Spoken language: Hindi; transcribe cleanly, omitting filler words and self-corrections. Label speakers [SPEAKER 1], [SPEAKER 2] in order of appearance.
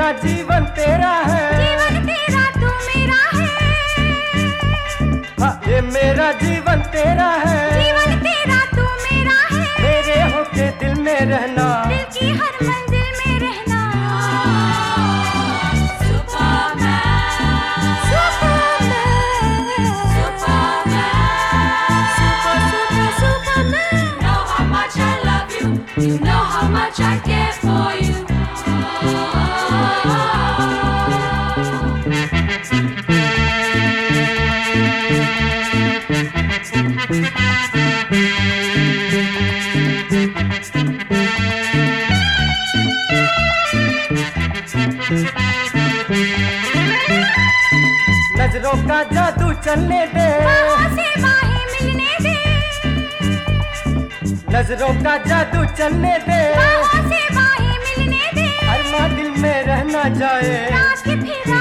[SPEAKER 1] मेरा जीवन तेरा है,
[SPEAKER 2] जीवन तेरा तू मेरा है।
[SPEAKER 1] हाँ ये मेरा जीवन तेरा है,
[SPEAKER 2] जीवन तेरा तू मेरा है।
[SPEAKER 1] मेरे होके दिल में रहना,
[SPEAKER 2] दिल की हर मंजिल में रहना।
[SPEAKER 3] You know how much I care for you.
[SPEAKER 1] नजरों का जादू चलने दे,
[SPEAKER 2] बाहों से बाहें मिलने दे।
[SPEAKER 1] नजरों का जादू चलने दे,
[SPEAKER 2] बाहों से बाहें मिलने दे।
[SPEAKER 1] अरमा दिल में रहना जाए,
[SPEAKER 2] रात के फिर